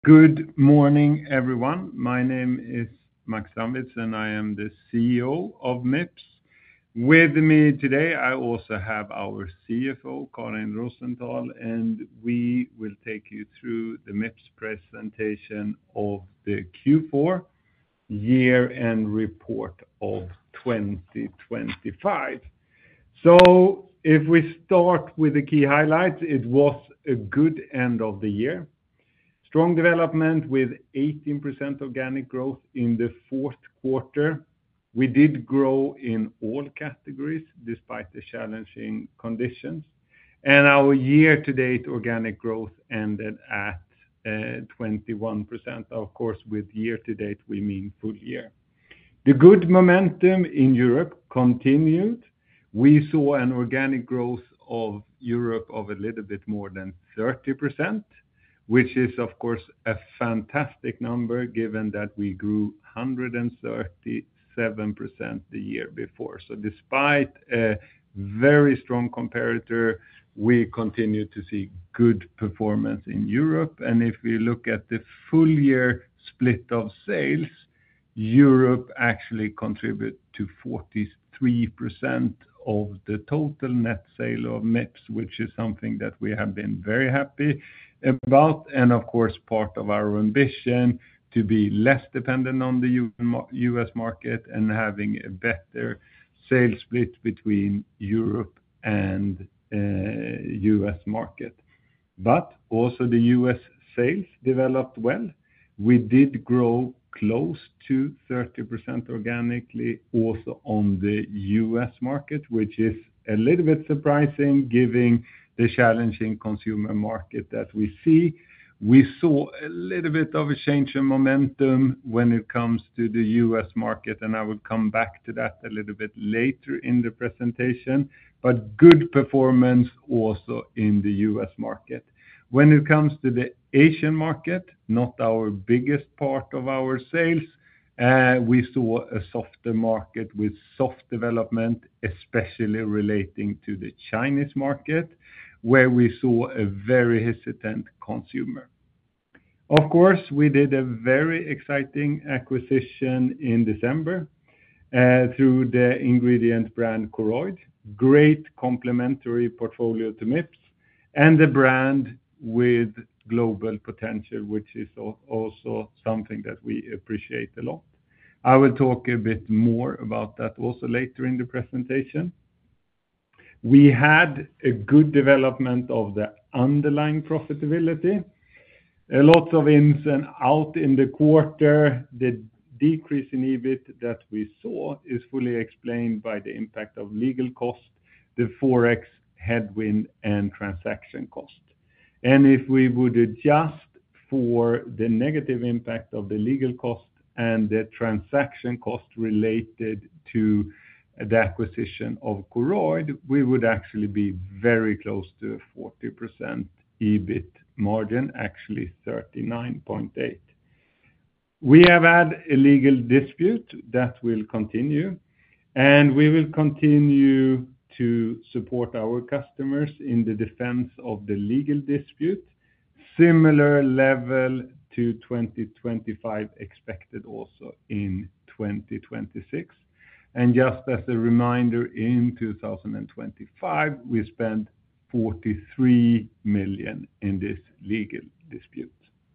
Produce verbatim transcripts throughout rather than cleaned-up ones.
Good morning, everyone. My name is Max Strandwitz, and I am the C E O of Mips. With me today, I also have our C F O, Karin Rosenthal, and we will take you through the Mips presentation of the Q four year-end report of twenty twenty-five. So if we start with the key highlights, it was a good end of the year. Strong development with eighteen percent organic growth in the fourth quarter. We did grow in all categories despite the challenging conditions, and our year-to-date organic growth ended at uh, twenty-one percent. Of course, with year-to-date, we mean full year. The good momentum in Europe continued. We saw an organic growth of Europe of a little bit more than thirty percent. Which is, of course, a fantastic number given that we grew one hundred thirty-seven percent the year before. So despite a very strong comparator, we continue to see good performance in Europe. And if we look at the full year split of sales, Europe actually contribute to forty-three percent of the total net sale of Mips, which is something that we have been very happy about, and of course part of our ambition to be less dependent on the U S market and having a better sales split between Europe and uh, U S market. But also the U S sales developed well. We did grow close to thirty percent organically also on the U S market, which is a little bit surprising given the challenging consumer market that we see. We saw a little bit of a change in momentum when it comes to the U S market, and I will come back to that a little bit later in the presentation, but good performance also in the U S market. When it comes to the Asian market, not our biggest part of our sales, uh, we saw a softer market with soft development, especially relating to the Chinese market, where we saw a very hesitant consumer. Of course, we did a very exciting acquisition in December uh, through the ingredient brand Koroyd. Great complementary portfolio to Mips, and the brand with global potential, which is also something that we appreciate a lot. I will talk a bit more about that also later in the presentation. We had a good development of the underlying profitability. A lot of ins and outs in the quarter. The decrease in E B I T that we saw is fully explained by the impact of legal cost, the Forex headwind, and transaction cost. And if we would adjust for the negative impact of the legal cost and the transaction cost related to the acquisition of Koroyd, we would actually be very close to a forty percent E B I T margin, actually thirty-nine point eight. We have had a legal dispute that will continue, and we will continue to support our customers in the defense of the legal dispute. Similar level to twenty twenty-five expected also in twenty twenty-six. And just as a reminder, in two thousand twenty-five, we spent forty-three million in this legal dispute.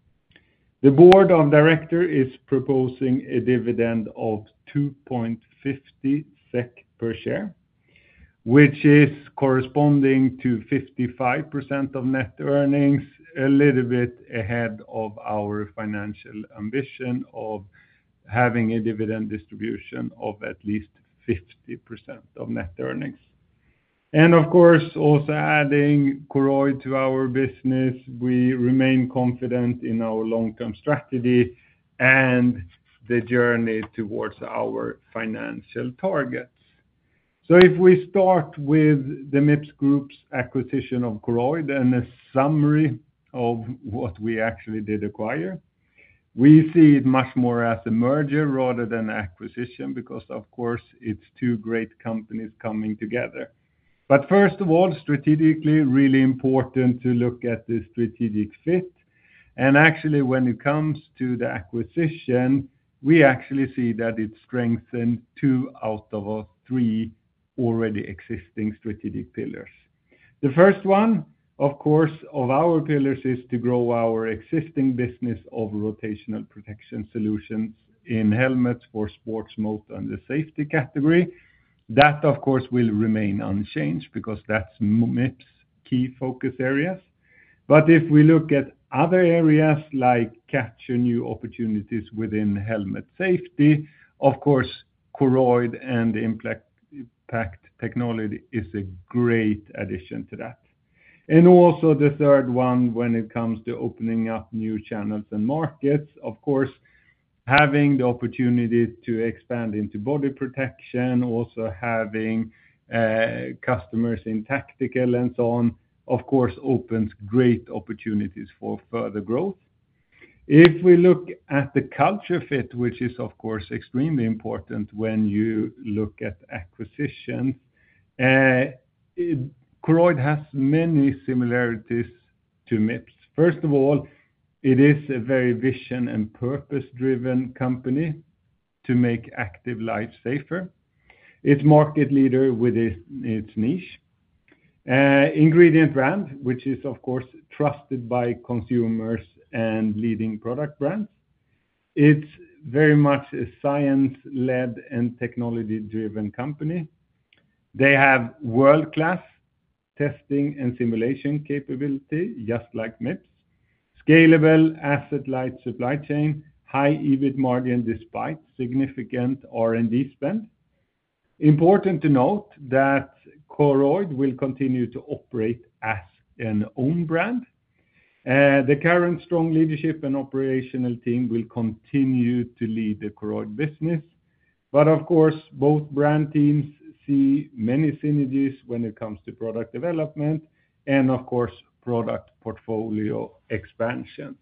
The board of directors is proposing a dividend of two point five zero SEK per share, which is corresponding to fifty-five percent of net earnings, a little bit ahead of our financial ambition of having a dividend distribution of at least fifty percent of net earnings. And of course, also adding Koroyd to our business, we remain confident in our long-term strategy and the journey towards our financial targets. So if we start with the Mips Group's acquisition of Koroyd and a summary of what we actually did acquire, we see it much more as a merger rather than acquisition because, of course, it's two great companies coming together. But first of all, strategically, really important to look at the strategic fit. And actually, when it comes to the acquisition, we actually see that it strengthened two out of our three already existing strategic pillars. The first one, of course, of our pillars is to grow our existing business of rotational protection solutions in helmets for sports motor and the safety category. That, of course, will remain unchanged because that's Mips' key focus areas. But if we look at other areas like capture new opportunities within helmet safety, of course, Koroyd and Impact technology is a great addition to that. And also the third one, when it comes to opening up new channels and markets, of course, having the opportunity to expand into body protection, also having uh, customers in tactical and so on, of course, opens great opportunities for further growth. If we look at the culture fit, which is, of course, extremely important when you look at acquisitions, uh, it, Koroyd has many similarities to Mips. First of all, it is a very vision and purpose-driven company to make active life safer. It's market leader with its, its niche. Uh, ingredient brand, which is, of course, trusted by consumers and leading product brands. It's very much a science-led and technology-driven company. They have world-class testing and simulation capability, just like Mips. Scalable, asset-light supply chain, high E B I T margin despite significant R and D spend. Important to note that Koroyd will continue to operate as an own brand. Uh, the current strong leadership and operational team will continue to lead the Koroyd business. But of course, both brand teams see many synergies when it comes to product development and, of course, product portfolio expansion.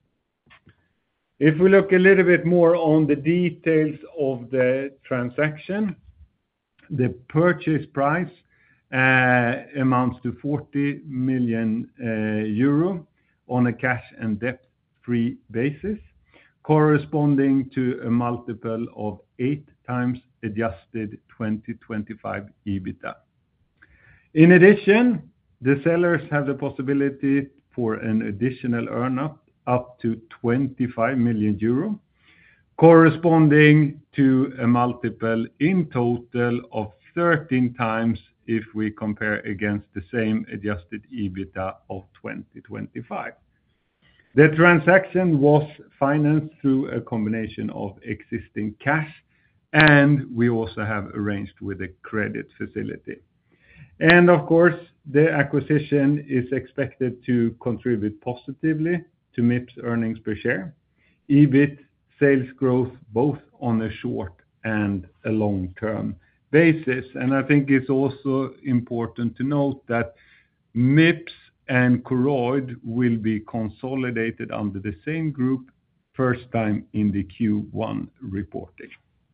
If we look a little bit more on the details of the transaction, the purchase price uh, amounts to forty million euro on a cash and debt-free basis, corresponding to a multiple of eight times adjusted twenty twenty-five EBITDA. In addition, the sellers have the possibility for an additional earn-out up to twenty-five million euro, corresponding to a multiple in total of thirteen times if we compare against the same adjusted EBITDA of twenty twenty-five. The transaction was financed through a combination of existing cash, and we also have arranged with a credit facility. And of course, the acquisition is expected to contribute positively to Mips earnings per share, E B I T, sales growth, both on a short and a long-term basis. And I think it's also important to note that Mips and Koroyd will be consolidated under the same group first time in the Q one reporting.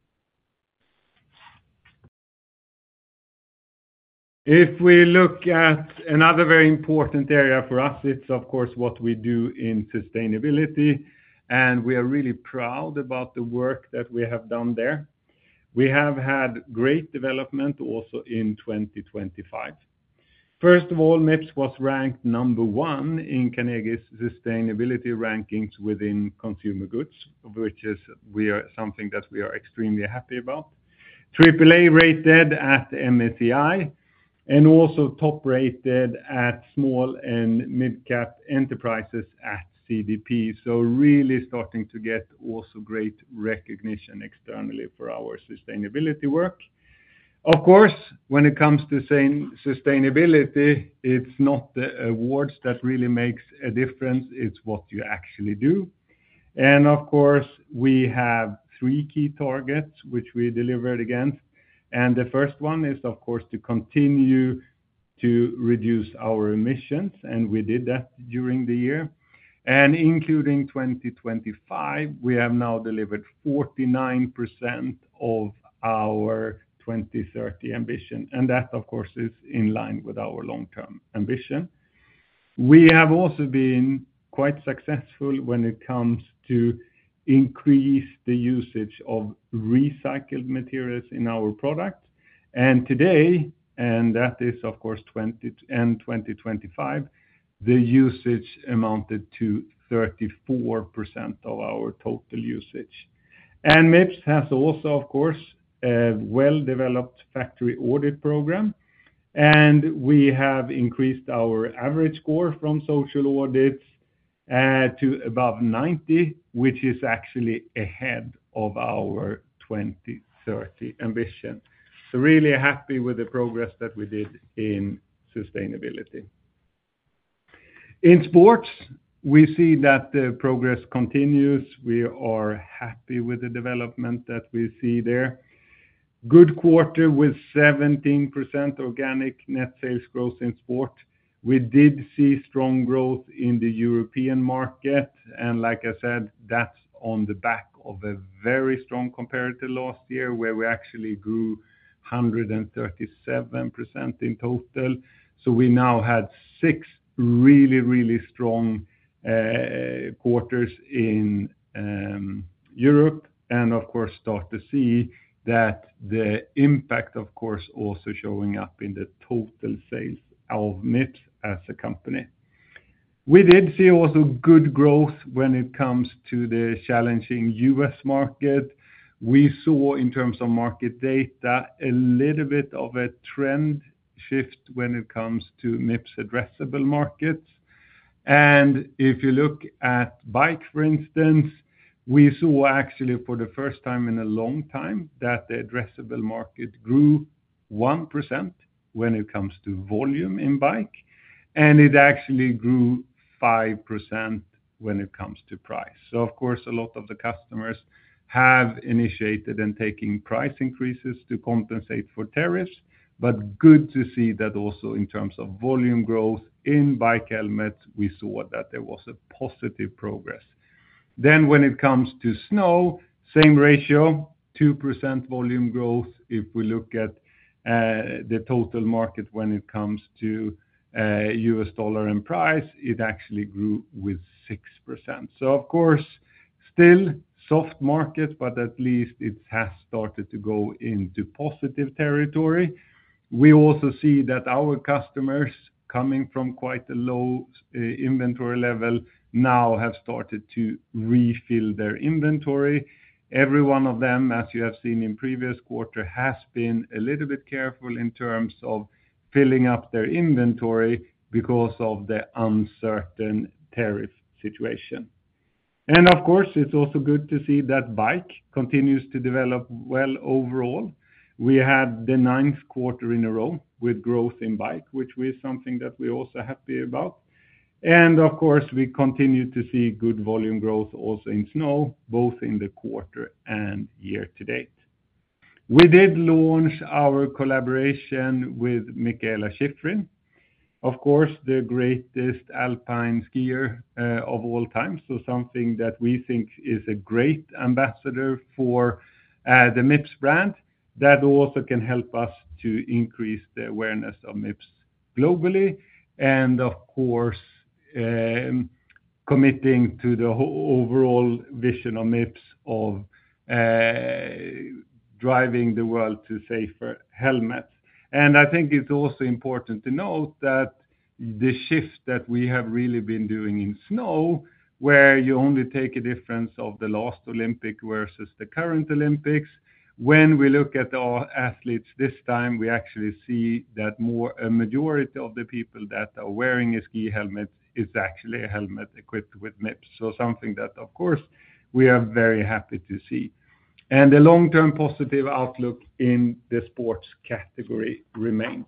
If we look at another very important area for us, it's of course what we do in sustainability, and we are really proud about the work that we have done there. We have had great development also in twenty twenty-five. First of all, Mips was ranked number one in Carnegie's sustainability rankings within consumer goods, which is we are something that we are extremely happy about. triple A rated at M S C I, and also top rated at small and mid-cap enterprises at C D P. So really starting to get also great recognition externally for our sustainability work. Of course, when it comes to saying sustainability, it's not the awards that really makes a difference, it's what you actually do. And of course, we have three key targets which we delivered against. And the first one is, of course, to continue to reduce our emissions, and we did that during the year. And including twenty twenty-five, we have now delivered forty-nine percent of our twenty thirty ambition, and that, of course, is in line with our long-term ambition. We have also been quite successful when it comes to increase the usage of recycled materials in our products. And today, and that is of course twenty and twenty twenty-five, the usage amounted to thirty-four percent of our total usage. And Mips has also, of course, a well-developed factory audit program, and we have increased our average score from social audits uh, to above ninety, which is actually ahead of our twenty thirty ambition. So really happy with the progress that we did in sustainability. In sports, we see that the progress continues. We are happy with the development that we see there. Good quarter with seventeen percent organic net sales growth in sport. We did see strong growth in the European market, and like I said, that's on the back of a very strong comparator last year, where we actually grew one hundred thirty-seven percent in total. So we now had six really, really strong uh, quarters in um, Europe, and of course start to see that the impact, of course, also showing up in the total sales of Mips as a company. We did see also good growth when it comes to the challenging U S market. We saw in terms of market data a little bit of a trend shift when it comes to Mips addressable markets. And if you look at bike, for instance, we saw actually for the first time in a long time that the addressable market grew one percent when it comes to volume in bike, and it actually grew five percent when it comes to price. So of course, a lot of the customers have initiated and taking price increases to compensate for tariffs, but good to see that also in terms of volume growth in bike helmets, we saw that there was a positive progress. Then when it comes to snow, same ratio, two percent volume growth. If we look at uh, the total market when it comes to uh, U S dollar and price, it actually grew with six percent. So of course, still soft market, but at least it has started to go into positive territory. We also see that our customers, coming from quite a low uh, inventory level, now have started to refill their inventory. Every one of them, as you have seen in previous quarter, has been a little bit careful in terms of filling up their inventory because of the uncertain tariff situation. And of course, it's also good to see that bike continues to develop well overall. We had the ninth quarter in a row with growth in bike, which is something that we're also happy about. And of course, we continue to see good volume growth also in snow, both in the quarter and year to date. We did launch our collaboration with Mikaela Shiffrin, of course, the greatest alpine skier uh, of all time. So something that we think is a great ambassador for uh, the Mips brand, that also can help us to increase the awareness of Mips globally, and of course, Um, committing to the whole overall vision of Mips of uh, driving the world to safer helmets. And I think it's also important to note that the shift that we have really been doing in snow, where you only take a difference of the last Olympic versus the current Olympics, when we look at the athletes this time, we actually see that more a majority of the people that are wearing a ski helmet is actually a helmet equipped with Mips. So something that, of course, we are very happy to see. And the long-term positive outlook in the sports category remains.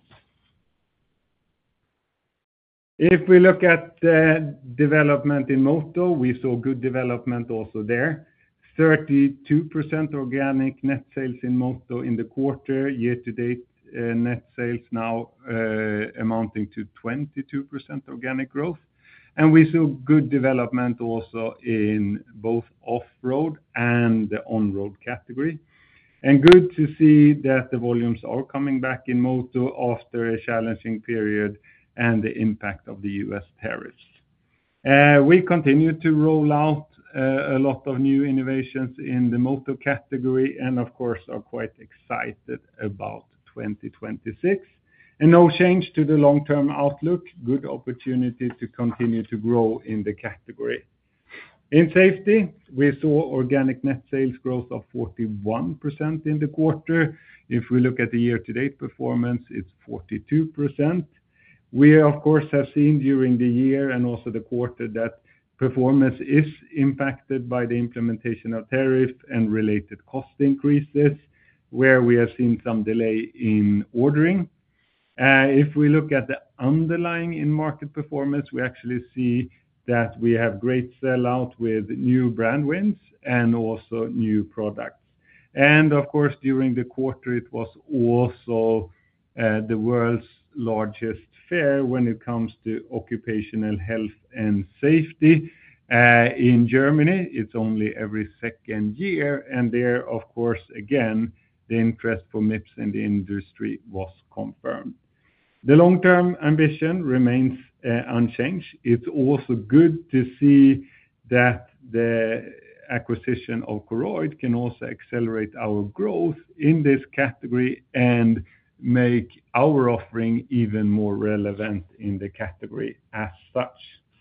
If we look at the development in Moto, we saw good development also there. thirty-two percent organic net sales in Moto in the quarter. Year-to-date uh, net sales now uh, amounting to twenty-two percent organic growth. And we saw good development also in both off-road and the on-road category. And good to see that the volumes are coming back in Moto after a challenging period and the impact of the U S tariffs. Uh, we continue to roll out uh, a lot of new innovations in the moto category, and of course are quite excited about twenty twenty-six. And no change to the long-term outlook, good opportunity to continue to grow in the category. In safety, we saw organic net sales growth of forty-one percent in the quarter. If we look at the year-to-date performance, it's forty-two percent. We, of course, have seen during the year and also the quarter that performance is impacted by the implementation of tariff and related cost increases, where we have seen some delay in ordering. Uh, if we look at the underlying in-market performance, we actually see that we have great sell-out with new brand wins and also new products. And of course, during the quarter, it was also uh, the world's largest fair when it comes to occupational health and safety. Uh, in Germany, it's only every second year, and there, of course, again, the interest for Mips in the industry was confirmed. The long-term ambition remains uh, unchanged. It's also good to see that the acquisition of Koroyd can also accelerate our growth in this category and make our offering even more relevant in the category as such.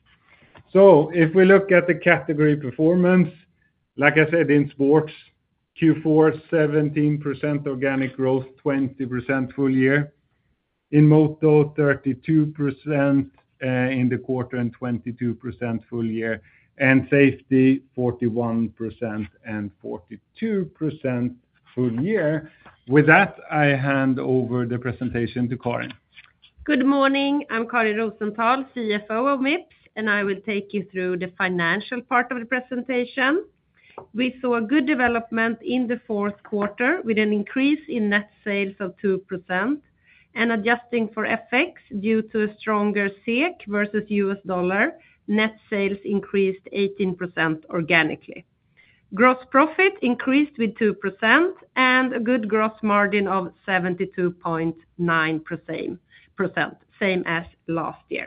So if we look at the category performance, like I said, in sports, Q four, seventeen percent organic growth, twenty percent full year. In moto, thirty-two percent uh, in the quarter and twenty-two percent full year. And safety, forty-one percent and forty-two percent full year. With that, I hand over the presentation to Karin. Good morning. I'm Karin Rosenthal, C F O of Mips, and I will take you through the financial part of the presentation. We saw a good development in the fourth quarter with an increase in net sales of two percent. And adjusting for F X due to a stronger S E K versus U S dollar, net sales increased eighteen percent organically. Gross profit increased with two percent and a good gross margin of seventy-two point nine percent, same as last year.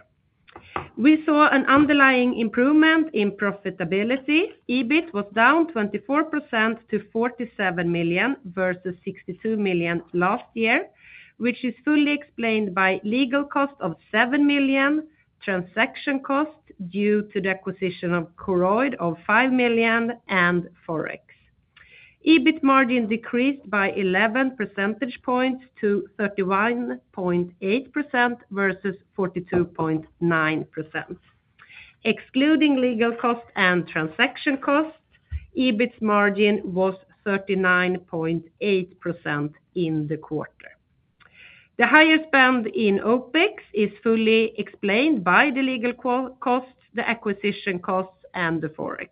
We saw an underlying improvement in profitability. E B I T was down twenty-four percent to forty-seven million versus sixty-two million last year, which is fully explained by legal cost of seven million, transaction cost due to the acquisition of Koroyd of five million, and Forex. E B I T margin decreased by eleven percentage points to thirty-one point eight percent versus forty-two point nine percent. Excluding legal cost and transaction cost, E B I T's margin was thirty-nine point eight percent in the quarter. The higher spend in O P E X is fully explained by the legal costs, the acquisition costs, and the Forex.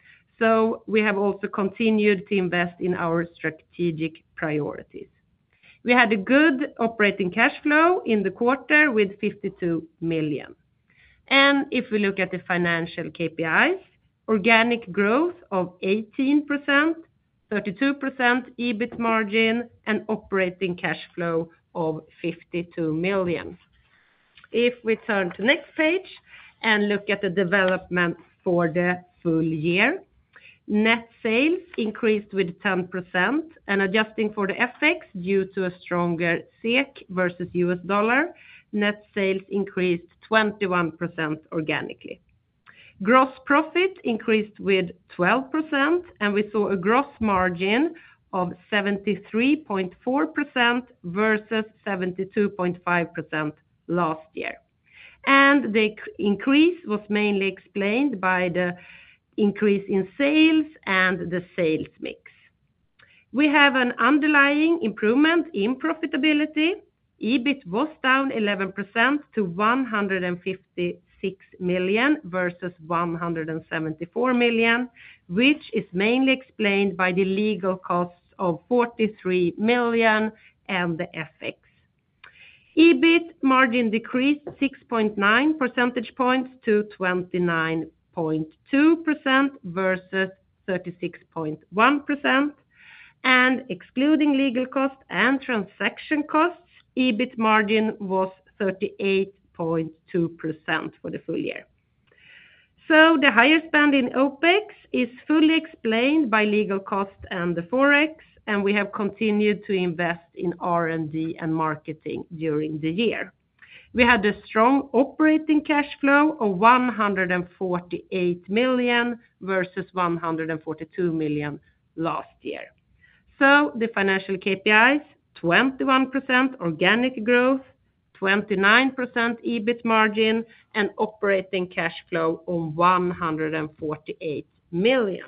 So we have also continued to invest in our strategic priorities. We had a good operating cash flow in the quarter with fifty-two million. And if we look at the financial K P Is, organic growth of eighteen percent, thirty-two percent E B I T margin, and operating cash flow of fifty-two million. If we turn to next page and look at the development for the full year, net sales increased with ten percent, and adjusting for the F X due to a stronger S E K versus U S dollar, net sales increased twenty-one percent organically. Gross profit increased with twelve percent, and we saw a gross margin of seventy-three point four percent versus seventy-two point five percent last year. And the increase was mainly explained by the increase in sales and the sales mix. We have an underlying improvement in profitability. E B I T was down eleven percent to one hundred fifty-six million versus one hundred seventy-four million, which is mainly explained by the legal costs of forty-three million and the F X. E B I T margin decreased six point nine percentage points to twenty-nine point two percent versus thirty-six point one percent, and excluding legal costs and transaction costs, E B I T margin was thirty-eight point two percent for the full year. So the higher spend in OpEx is fully explained by legal costs and the Forex, and we have continued to invest in R and D and marketing during the year. We had a strong operating cash flow of one hundred forty-eight million versus one hundred forty-two million last year. So the financial K P Is, twenty-one percent organic growth, twenty-nine percent E B I T margin, and operating cash flow of one hundred forty-eight million.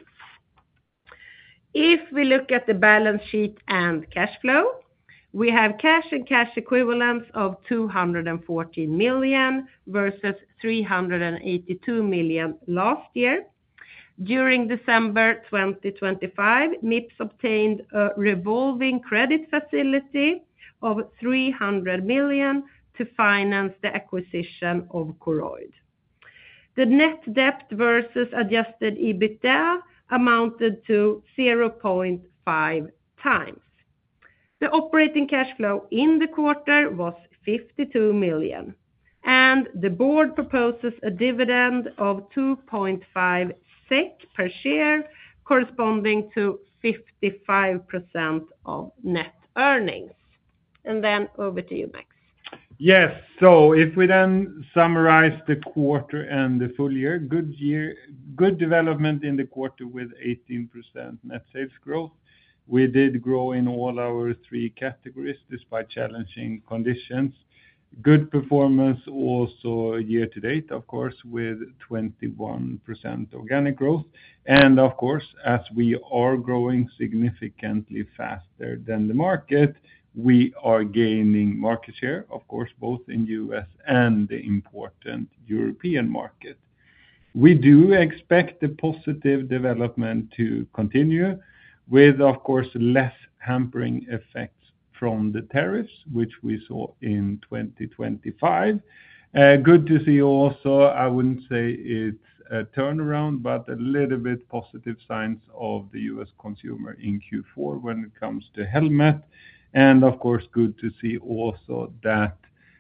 If we look at the balance sheet and cash flow, we have cash and cash equivalents of two hundred fourteen million versus three hundred eighty-two million last year. During December twenty twenty-five, Mips obtained a revolving credit facility of three hundred million to finance the acquisition of Koroyd. The net debt versus adjusted EBITDA amounted to zero point five times. The operating cash flow in the quarter was fifty-two million, and the board proposes a dividend of two point five SEK per share, corresponding to fifty-five percent of net earnings. And then over to you, Max. Yes, so if we then summarize the quarter and the full year, good year, good development in the quarter with eighteen percent net sales growth. We did grow in all our three categories despite challenging conditions. Good performance also year to date, of course, with twenty-one percent organic growth. And of course, as we are growing significantly faster than the market, we are gaining market share, of course, both in U S and the important European market. We do expect the positive development to continue with, of course, less hampering effects from the tariffs, which we saw in twenty twenty-five. Uh, good to see also, I wouldn't say it's a turnaround, but a little bit positive signs of the U S consumer in Q four when it comes to helmet. And of course, good to see also that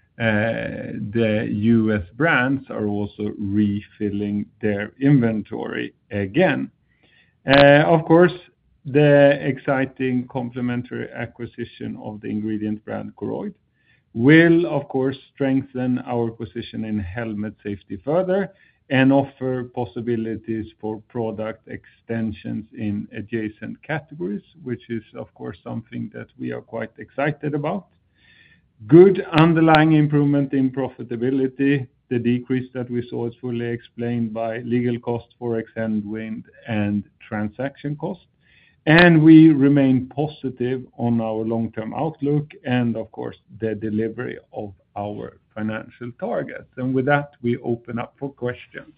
uh, the U S brands are also refilling their inventory again. Uh, of course, the exciting complementary acquisition of the ingredient brand Koroyd will, of course, strengthen our position in helmet safety further and offer possibilities for product extensions in adjacent categories, which is, of course, something that we are quite excited about. Good underlying improvement in profitability. The decrease that we saw is fully explained by legal costs, Forex headwind, and transaction costs. And we remain positive on our long-term outlook and, of course, the delivery of our financial targets. And with that, we open up for questions.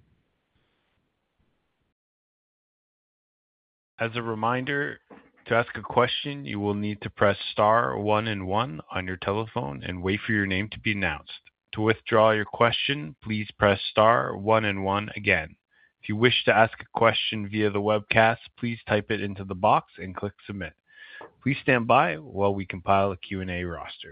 As a reminder, to ask a question, you will need to press star one and one on your telephone and wait for your name to be announced. To withdraw your question, please press star one and one again. If you wish to ask a question via the webcast, please type it into the box and click submit. Please stand by while we compile a Q and A roster.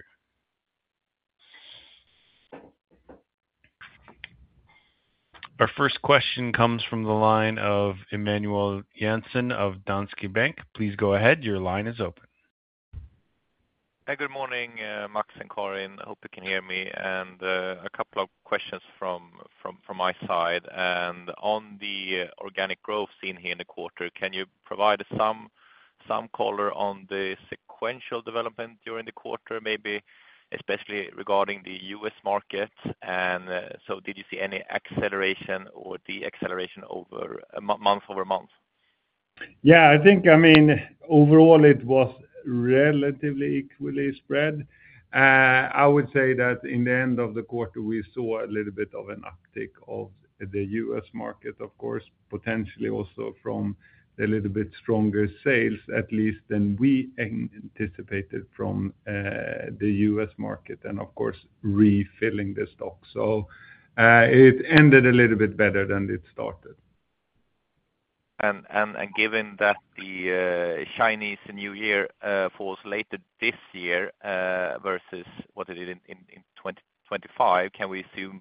Our first question comes from the line of Emmanuel Jansen of Danske Bank. Please go ahead. Your line is open. Hey, good morning, uh, Max and Karin. I hope you can hear me. And uh, a couple of questions from, from, from my side. And on the uh, organic growth seen here in the quarter, can you provide some some color on the sequential development during the quarter, maybe especially regarding the U S market? And uh, so did you see any acceleration or de-acceleration over a m- month over month? Yeah, I think, I mean, overall it was relatively equally spread. Uh, I would say that in the end of the quarter, we saw a little bit of an uptick of the U S market, of course, potentially also from a little bit stronger sales, at least than we anticipated from uh, the U S market, and of course, refilling the stock. So uh, it ended a little bit better than it started. And, and and given that the uh, Chinese New Year uh, falls later this year uh, versus what it did in, in, in twenty twenty-five, can we assume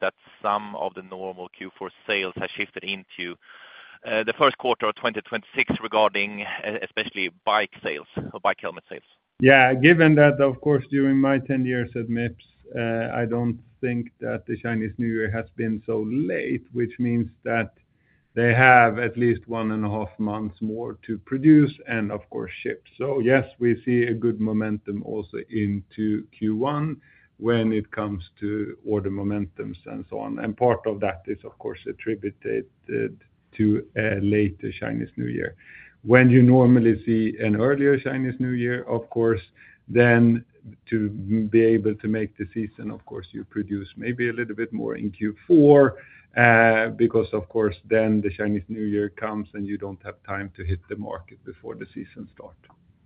that some of the normal Q four sales have shifted into uh, the first quarter of twenty twenty-six regarding uh, especially bike sales or bike helmet sales? Yeah, given that, of course, during my ten years at Mips, uh, I don't think that the Chinese New Year has been so late, which means that they have at least one and a half months more to produce and, of course, ship. So yes, we see a good momentum also into Q one when it comes to order momentums and so on. And part of that is, of course, attributed to a later Chinese New Year. When you normally see an earlier Chinese New Year, of course, then to be able to make the season, of course, you produce maybe a little bit more in Q four, uh, because, of course, then the Chinese New Year comes and you don't have time to hit the market before the season starts.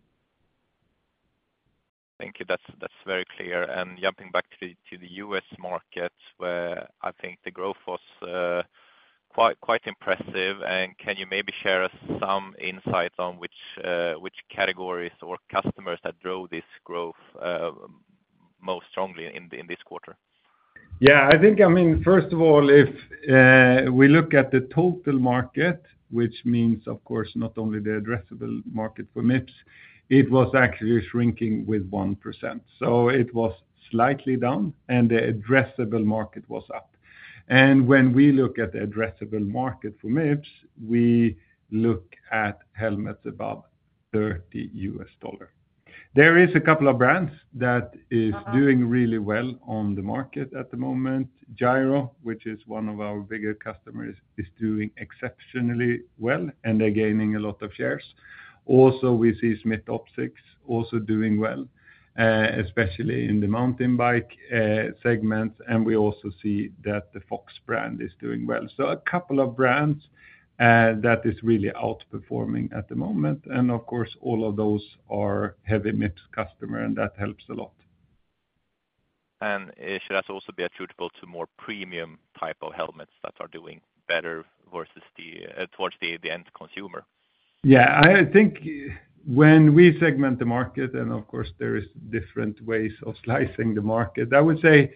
Thank you. That's that's very clear. And jumping back to the to the U S market, where I think the growth was uh, quite quite impressive. And can you maybe share us some insight on which uh, which categories or customers that drove this growth uh, most strongly in the, in this quarter? Yeah, I think, I mean, first of all, if uh, we look at the total market, which means, of course, not only the addressable market for Mips, it was actually shrinking with one percent. So it was slightly down and the addressable market was up. And when we look at the addressable market for Mips, we look at helmets above thirty U S dollar. There is a couple of brands that is uh-huh. doing really well on the market at the moment. Gyro, which is one of our bigger customers, is doing exceptionally well, and they're gaining a lot of shares. Also, we see Smith Optics also doing well, uh, especially in the mountain bike uh, segment, and we also see that the Fox brand is doing well. So a couple of brands Uh, that is really outperforming at the moment. And of course, all of those are heavy Mips customer, and that helps a lot. And uh, should that also be attributable to more premium type of helmets that are doing better versus the uh, towards the, the end consumer? Yeah, I think when we segment the market, and of course there is different ways of slicing the market, I would say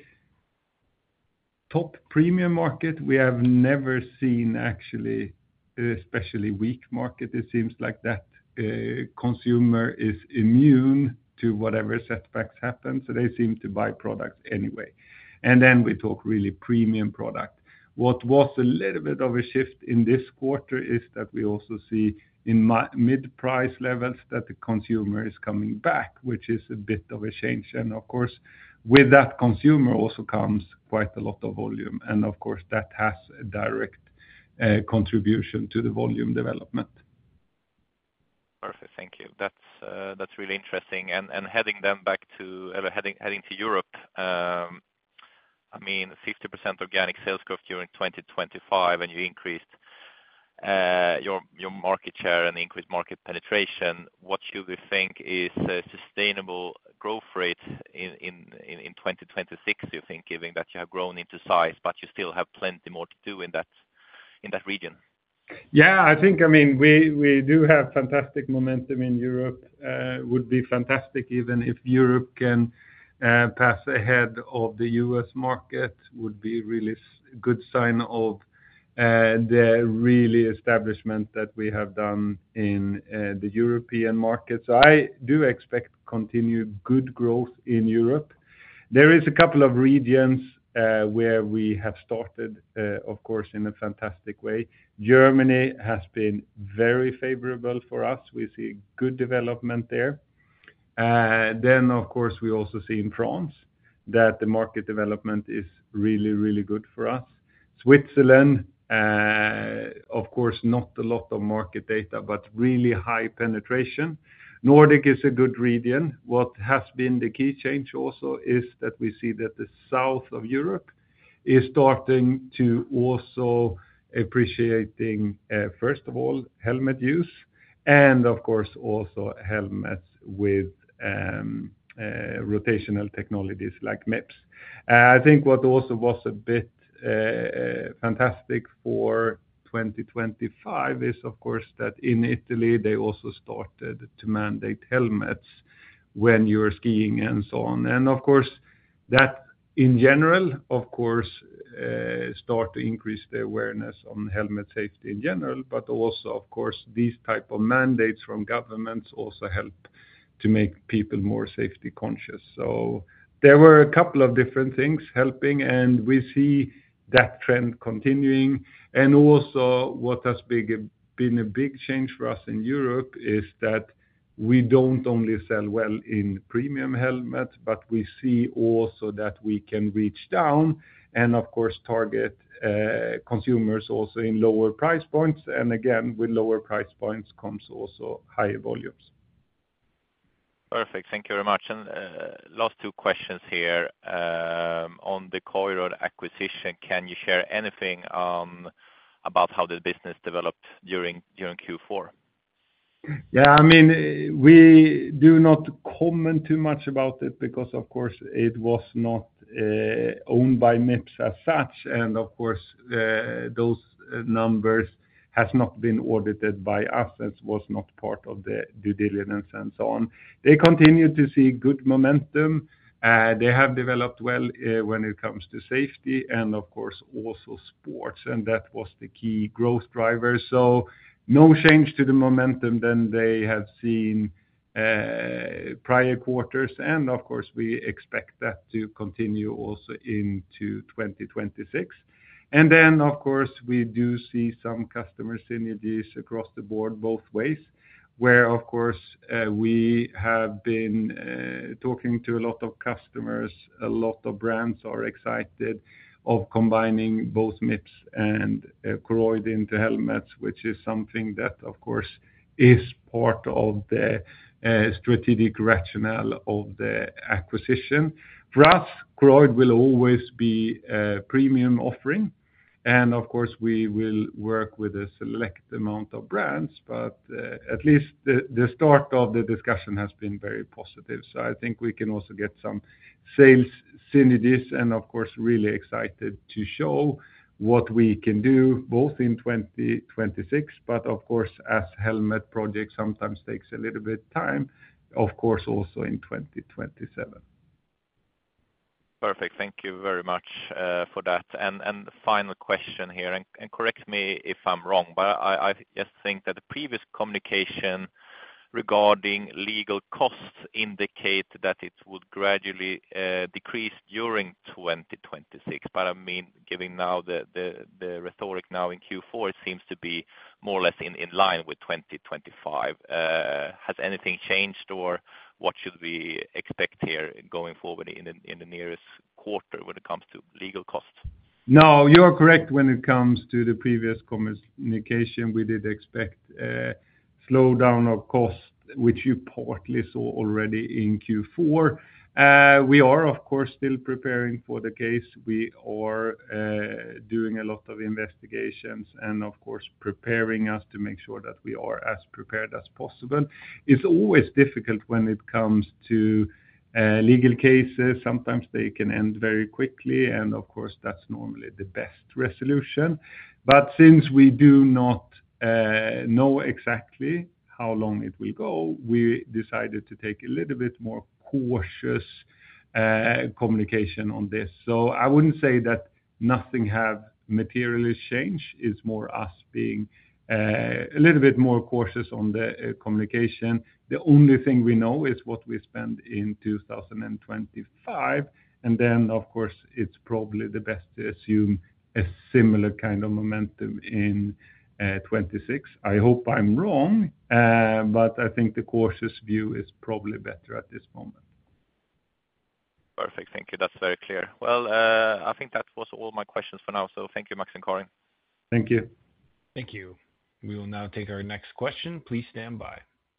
top premium market, we have never seen actually especially weak market. It seems like that uh, consumer is immune to whatever setbacks happen, so they seem to buy products anyway. And then we talk really premium product. What was a little bit of a shift in this quarter is that we also see in mid-price levels that the consumer is coming back, which is a bit of a change. And of course, with that consumer also comes quite a lot of volume. And of course, that has a direct uh, contribution to the volume development. Perfect. Thank you. That's uh, that's really interesting. And and heading then back to uh, heading heading to Europe. Um, I mean, fifty percent organic sales growth during twenty twenty-five, and you increased uh, your your market share and increased market penetration. What should we think is a sustainable growth rate in in in, in twenty twenty-six? You think, given that you have grown into size, but you still have plenty more to do in that in that region? Yeah, I think, I mean, we, we do have fantastic momentum in Europe. Uh, would be fantastic even if Europe can uh, pass ahead of the U S market, would be really good sign of uh, the really establishment that we have done in uh, the European market. So I do expect continued good growth in Europe. There is a couple of regions Uh, where we have started, uh, of course, in a fantastic way. Germany has been very favorable for us. We see good development there. Uh, then, of course, we also see in France that the market development is really, really good for us. Switzerland, uh, of course, not a lot of market data, but really high penetration. Nordic is a good region. What has been the key change also is that we see that the south of Europe is starting to also appreciating, uh, first of all, helmet use, and of course also helmets with um, uh, rotational technologies like Mips. Uh, I think what also was a bit uh, fantastic for twenty twenty-five is, of course, that in Italy they also started to mandate helmets when you're skiing and so on. And of course, that in general, of course, uh, start to increase the awareness on helmet safety in general, but also, of course, these type of mandates from governments also help to make people more safety conscious. So there were a couple of different things helping, and we see that trend continuing. And also what has big, been a big change for us in Europe is that we don't only sell well in premium helmets, but we see also that we can reach down and of course target uh, consumers also in lower price points. And again, with lower price points comes also higher volumes. Perfect. Thank you very much. And uh, last two questions here. Um, on the Koroyd acquisition, can you share anything um, about how the business developed during during Q four? Yeah, I mean, we do not comment too much about it because, of course, it was not uh, owned by Mips as such, and of course, uh, those numbers has not been audited by us, as was not part of the due diligence and so on. They continue to see good momentum. Uh, they have developed well uh, when it comes to safety and, of course, also sports, and that was the key growth driver. So no change to the momentum than they have seen uh, prior quarters, and of course, we expect that to continue also into twenty twenty-six. And then, of course, we do see some customer synergies across the board both ways, where, of course, uh, we have been uh, talking to a lot of customers. A lot of brands are excited of combining both Mips and uh, Koroyd into helmets, which is something that, of course, is part of the uh, strategic rationale of the acquisition. For us, Koroyd will always be a premium offering, and of course, we will work with a select amount of brands, but uh, at least the, the start of the discussion has been very positive. So I think we can also get some sales synergies, and of course, really excited to show what we can do both in twenty twenty-six, but of course, as helmet projects sometimes takes a little bit time, of course, also in twenty twenty-seven. Perfect. Thank you very much uh, for that. And and the final question here, and, and correct me if I'm wrong, but I, I just think that the previous communication regarding legal costs indicate that it would gradually uh, decrease during twenty twenty-six. But I mean, given now the, the, the rhetoric now in Q four, it seems to be more or less in, in line with twenty twenty-five. Uh, has anything changed, or what should we expect here going forward in the, in the nearest quarter when it comes to legal costs? No, you're correct when it comes to the previous communication. We did expect uh, slowdown of cost, which you partly saw already in Q four. Uh, we are, of course, still preparing for the case. We are uh, doing a lot of investigations and, of course, preparing us to make sure that we are as prepared as possible. It's always difficult when it comes to uh, legal cases. Sometimes they can end very quickly, and, of course, that's normally the best resolution. But since we do not uh, know exactly how long it will go, we decided to take a little bit more cautious uh, communication on this. So I wouldn't say that nothing have materially changed. It's more us being uh, a little bit more cautious on the uh, communication. The only thing we know is what we spend in two thousand twenty-five, and then of course it's probably the best to assume a similar kind of momentum in Uh, twenty-six. I hope I'm wrong, uh, but I think the cautious view is probably better at this moment. Perfect. Thank you. That's very clear. Well, uh, I think that was all my questions for now. So thank you, Max and Karin. Thank you. Thank you. We will now take our next question. Please stand by.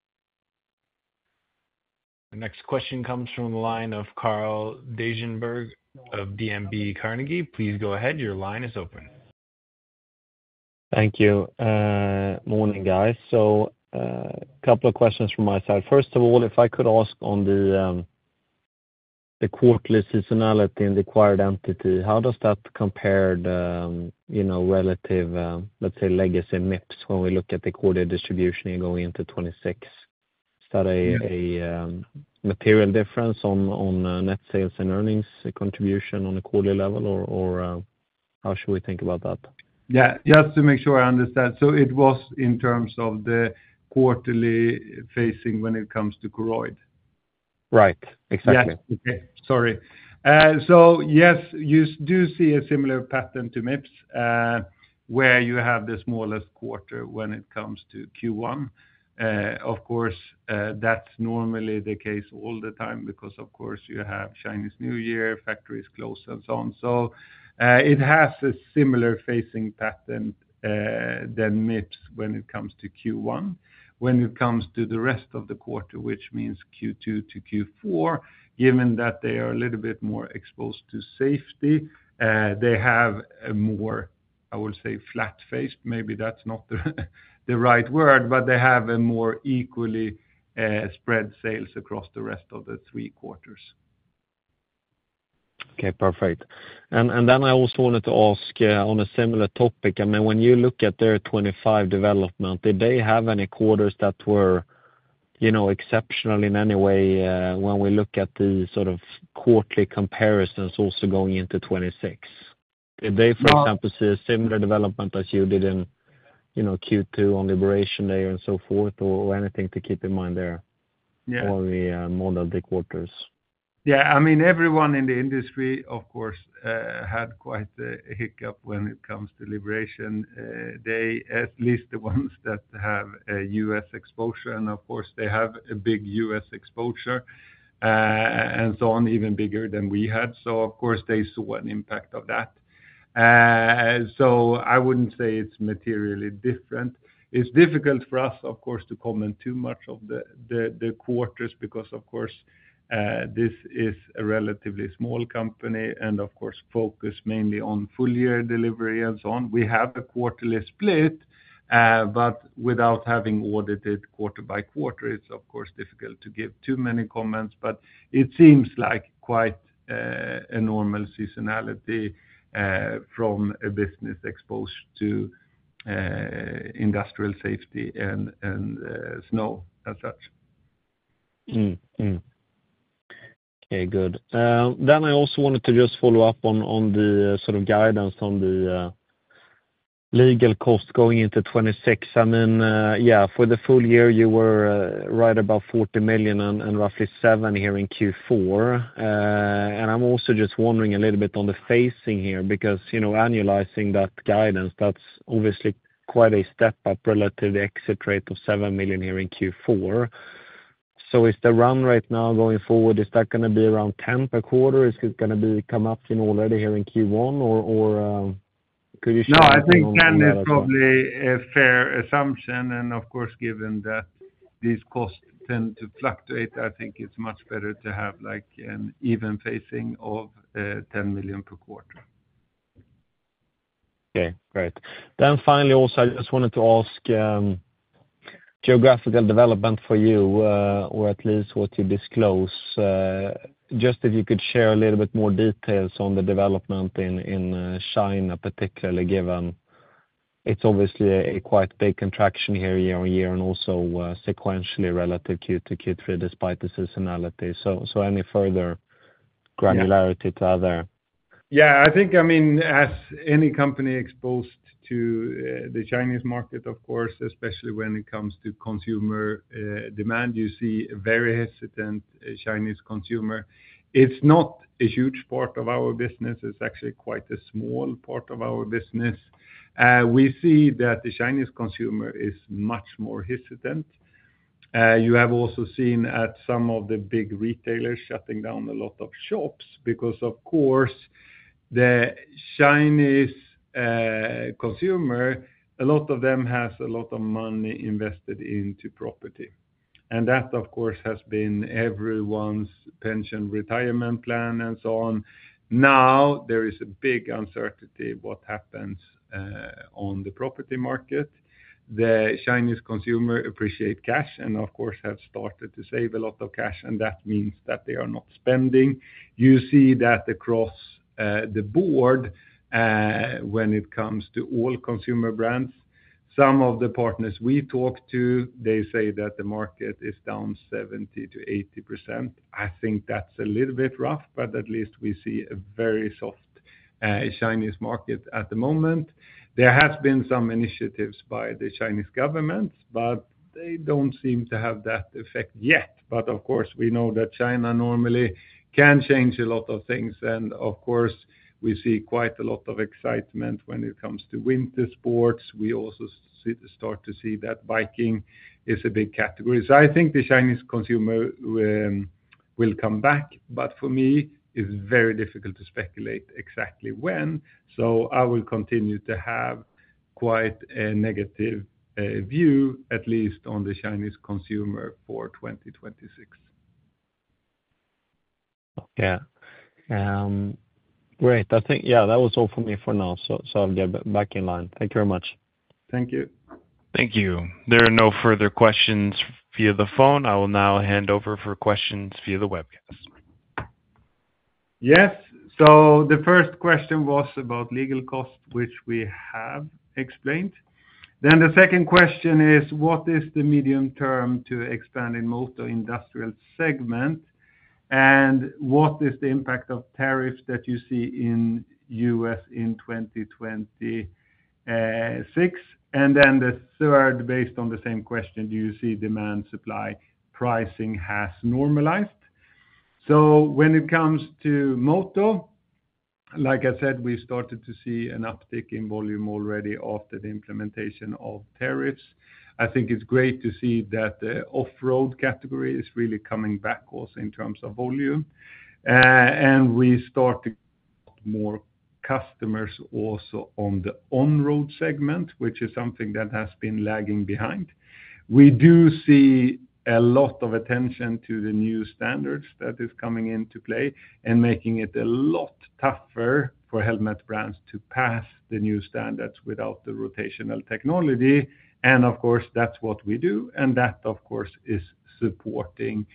The next question comes from the line of Carl Deijenberg of D N B Carnegie. Please go ahead. Your line is open. Thank you. Uh, morning, guys. So a uh, couple of questions from my side. First of all, if I could ask on the um, the quarterly seasonality in the acquired entity, how does that compare, um, you know, relative, um, let's say, legacy Mips when we look at the quarterly distribution and going into twenty-six? Is that a um, material difference on net sales and earnings contribution on a quarterly level, or how should we think about that? Yeah, just to make sure I understand. So it was in terms of the quarterly phasing when it comes to Koroyd? Right. Exactly. Yes. Okay. Sorry. Uh, so yes, you do see a similar pattern to Mips, uh, where you have the smallest quarter when it comes to Q one. Uh, of course, uh, that's normally the case all the time because, of course, you have Chinese New Year, factories closed, and so on. So uh, it has a similar phasing pattern uh, than Mips when it comes to Q one. When it comes to the rest of the quarter, which means Q two to Q four, given that they are a little bit more exposed to safety, uh, they have a more, I would say, flat-faced. Maybe that's not the, the right word, but they have a more equally uh, spread sales across the rest of the three quarters. Okay, perfect. And and then I also wanted to ask uh, on a similar topic. I mean, when you look at their twenty-five development, did they have any quarters that were, you know, exceptional in any way uh, when we look at the sort of quarterly comparisons also going into twenty-six? Did they, for No. example, see a similar development as you did in, you know, Q two on Liberation Day and so forth, or, or anything to keep in mind there? Yeah. Or we uh, model the quarters? Yeah, I mean, everyone in the industry, of course, uh, had quite a hiccup when it comes to Liberation uh, Day, at least the ones that have a U S exposure. And of course, they have a big U S exposure uh, and so on, even bigger than we had. So, of course, they saw an impact of that. Uh, so I wouldn't say it's materially different. It's difficult for us, of course, to comment too much of the, the, the quarters because, of course, Uh, this is a relatively small company and, of course, focus mainly on full-year delivery and so on. We have a quarterly split, uh, but without having audited quarter by quarter, it's, of course, difficult to give too many comments. But it seems like quite uh, a normal seasonality uh, from a business exposed to uh, industrial safety and, and uh, snow as such. Mm, mm. Okay, good. Uh, Then I also wanted to just follow up on on the sort of guidance on the uh, legal cost going into twenty-six. I mean, uh, yeah, for the full year, you were uh, right about forty million and and roughly seven here in Q four. Uh, And I'm also just wondering a little bit on the phasing here because, you know, annualizing that guidance, that's obviously quite a step up relative to the exit rate of seven million here in Q four. So is the run rate now going forward, is that gonna be around ten per quarter? Is it gonna be come up in already here in Q one, or or um, could you share? No, I think on- ten on that is as well? probably a fair assumption, and of course, given that these costs tend to fluctuate, I think it's much better to have, like, an even phasing of uh, ten million per quarter. Okay, great. Then finally, also, I just wanted to ask, um, geographical development for you, uh, or at least what you disclose, uh, just if you could share a little bit more details on the development in in uh, China, particularly given it's obviously a a quite big contraction here year-on-year and also uh, sequentially relative Q two, Q three, despite the seasonality. So so any further granularity to add there? Yeah, I think, I mean, as any company exposed to uh, the Chinese market, of course, especially when it comes to consumer uh, demand, you see a very hesitant uh, Chinese consumer. It's not a huge part of our business. It's actually quite a small part of our business. Uh, we see that the Chinese consumer is much more hesitant. Uh, you have also seen at some of the big retailers shutting down a lot of shops because, of course, the Chinese uh, consumer, a lot of them has a lot of money invested into property. And that, of course, has been everyone's pension retirement plan and so on. Now there is a big uncertainty what happens uh, on the property market. The Chinese consumer appreciate cash and, of course, have started to save a lot of cash, and that means that they are not spending. You see that across uh, the board uh, when it comes to all consumer brands. Some of the partners we talk to, they say that the market is down seventy to eighty percent. I think that's a little bit rough, but at least we see a very soft uh, Chinese market at the moment. There has been some initiatives by the Chinese government, but they don't seem to have that effect yet. But of course, we know that China normally can change a lot of things. And of course, we see quite a lot of excitement when it comes to winter sports. We also see, start to see that biking is a big category. So I think the Chinese consumer um, will come back. But for me, it's very difficult to speculate exactly when. So I will continue to have quite a negative uh, view, at least on the Chinese consumer for twenty twenty-six. Okay. Um, great. I think, yeah, that was all for me for now. So, so I'll get back in line. Thank you very much. Thank you. Thank you. There are no further questions via the phone. I will now hand over for questions via the webcast. Yes. So the first question was about legal costs, which we have explained. Then the second question is, what is the medium term to expand in motor industrial segment? And what is the impact of tariffs that you see in U S in twenty twenty-six? And then the third, based on the same question, do you see demand supply pricing has normalized? So when it comes to motor, like I said, we started to see an uptick in volume already after the implementation of tariffs. I think it's great to see that the off-road category is really coming back also in terms of volume. Uh, and we start to get more customers also on the on-road segment, which is something that has been lagging behind. We do see a lot of attention to the new standards that is coming into play and making it a lot tougher for helmet brands to pass the new standards without the rotational technology. And of course, that's what we do. And that, of course, is supporting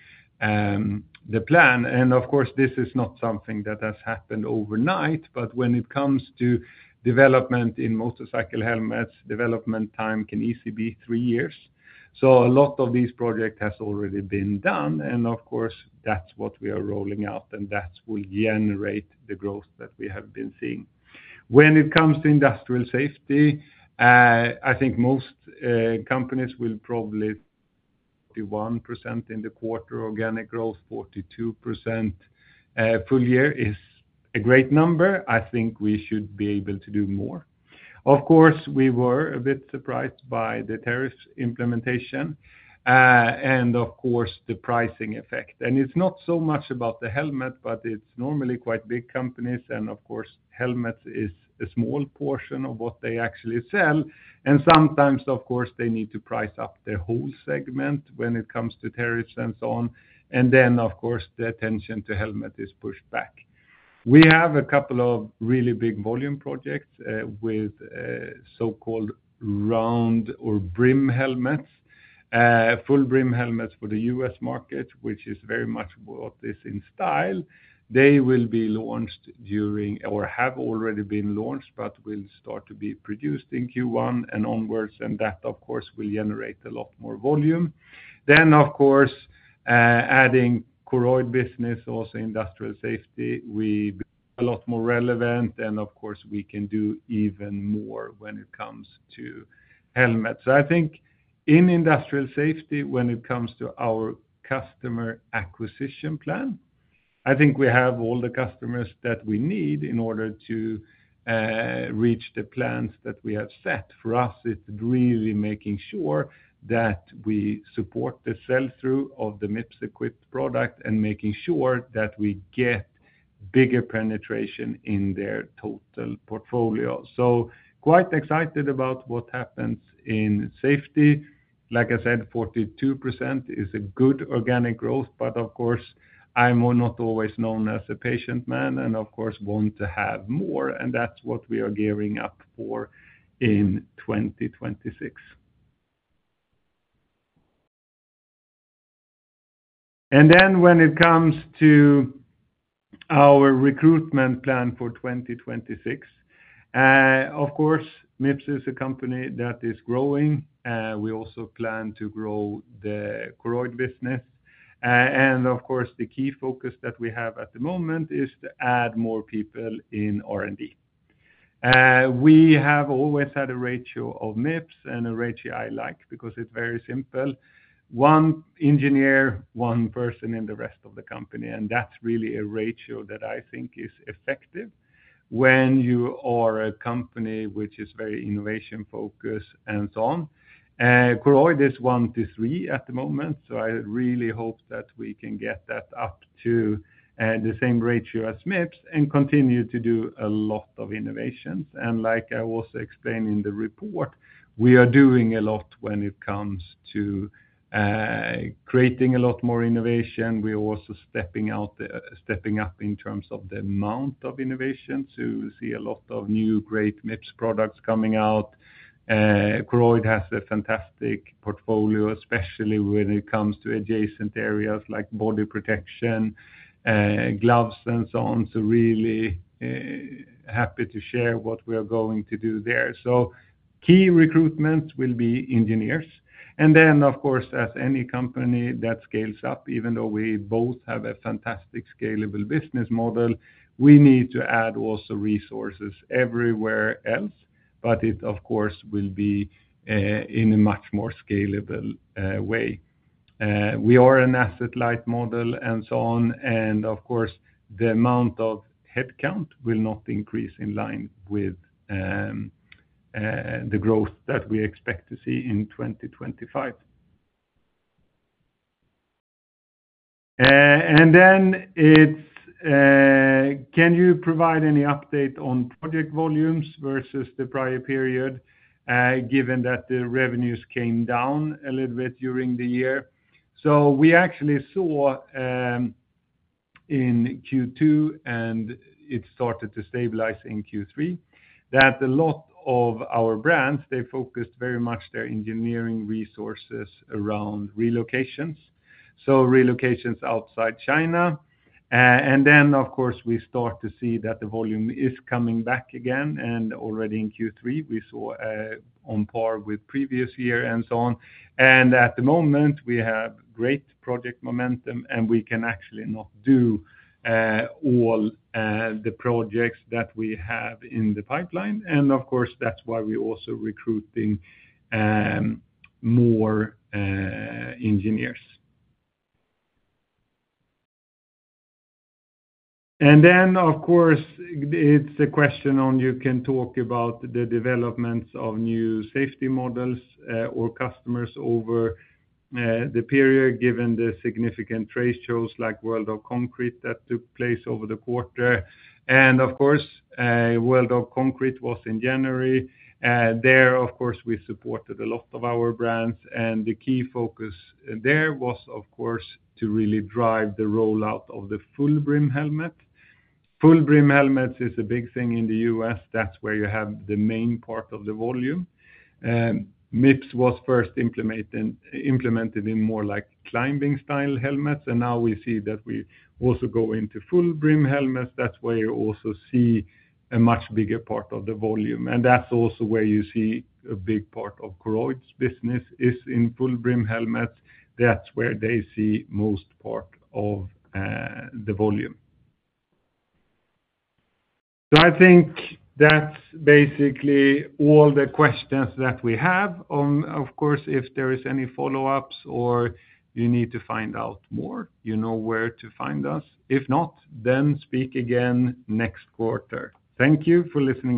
um, the plan. And of course, this is not something that has happened overnight, but when it comes to development in motorcycle helmets, development time can easily be three years. So a lot of these projects has already been done. And of course, that's what we are rolling out, and that will generate the growth that we have been seeing. When it comes to industrial safety, uh, I think most uh, companies will probably forty-one percent in the quarter, organic growth forty-two percent. Uh, full year is a great number. I think we should be able to do more. Of course, we were a bit surprised by the tariffs implementation uh, and, of course, the pricing effect. And it's not so much about the helmet, but it's normally quite big companies. And, of course, helmets is a small portion of what they actually sell. And sometimes, of course, they need to price up their whole segment when it comes to tariffs and so on. And then, of course, the attention to helmet is pushed back. We have a couple of really big volume projects uh, with uh, so-called round or brim helmets, uh, full brim helmets for the U S market, which is very much what is in style. They will be launched during, or have already been launched, but will start to be produced in Q one and onwards, and that, of course, will generate a lot more volume. Then, of course, uh, adding Koroyd business, also industrial safety, we become a lot more relevant, and of course we can do even more when it comes to helmets. So I think in industrial safety, when it comes to our customer acquisition plan, I think we have all the customers that we need in order to uh, reach the plans that we have set. For us, it's really making sure that we support the sell-through of the Mips equipped product and making sure that we get bigger penetration in their total portfolio. So quite excited about what happens in safety. Like I said, forty-two percent is a good organic growth, but of course, I'm not always known as a patient man and of course want to have more, and that's what we are gearing up for in twenty twenty-six. And then when it comes to our recruitment plan for twenty twenty-six, uh, of course, Mips is a company that is growing. We also plan to grow the Koroyd business. And of course, the key focus that we have at the moment is to add more people in R and D. Uh, we have always had a ratio of Mips, and a ratio I like because it's very simple. One engineer, one person in the rest of the company, and that's really a ratio that I think is effective when you are a company which is very innovation focused and so on. Uh, Koroyd is one to three at the moment, so I really hope that we can get that up to uh, the same ratio as Mips and continue to do a lot of innovations. And like I also explained in the report, we are doing a lot when it comes to uh, creating a lot more innovation. We're also stepping out, uh, stepping up in terms of the amount of innovation. So you see a lot of new great Mips products coming out. Uh, Koroyd has a fantastic portfolio, especially when it comes to adjacent areas like body protection, uh, gloves, and so on. So really uh, happy to share what we are going to do there. So key recruitment will be engineers. And then, of course, as any company that scales up, even though we both have a fantastic scalable business model, we need to add also resources everywhere else. But it, of course, will be uh, in a much more scalable uh, way. Uh, we are an asset-light model and so on, and of course, the amount of headcount will not increase in line with um, uh, the growth that we expect to see in twenty twenty-five. Uh, and then it's Uh, can you provide any update on project volumes versus the prior period, uh, given that the revenues came down a little bit during the year? So we actually saw um, in Q two, and it started to stabilize in Q three, that a lot of our brands, they focused very much their engineering resources around relocations. So relocations outside China. Uh, and then, of course, we start to see that the volume is coming back again, and already in Q three, we saw uh, on par with previous year and so on. And at the moment, we have great project momentum, and we can actually not do uh, all uh, the projects that we have in the pipeline. And of course, that's why we're also recruiting um, more uh, engineers. And then, of course, it's a question on you can talk about the developments of new safety models uh, or customers over uh, the period, given the significant trade shows like World of Concrete that took place over the quarter. And of course, uh, World of Concrete was in January. Uh, there, of course, we supported a lot of our brands, and the key focus there was, of course, to really drive the rollout of the full brim helmet. Full brim helmets is a big thing in the U S. That's where you have the main part of the volume. Um, Mips was first implemented implemented in more like climbing style helmets, and now we see that we also go into full brim helmets. That's where you also see a much bigger part of the volume, and that's also where you see a big part of Koroyd's business is in full brim helmets. That's where they see most part of uh, the volume. So I think that's basically all the questions that we have. Um, of course, if there is any follow-ups or you need to find out more, you know where to find us. If not, then speak again next quarter. Thank you for listening.